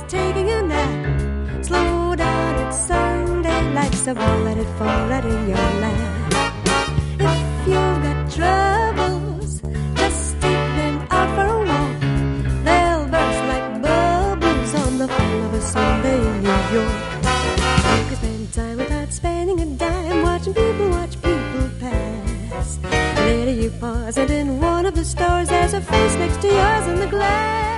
taking a nap. Slow down, it's Sunday night, so let it fall right in your lap. If you've got troubles, just take them out for a walk. They'll burst like bubbles on the fall of a Sunday in New York. You can spend time without spending a dime, watching people watch people pass. Later you pause, and in one of the stores there's a face next to yours in the glass.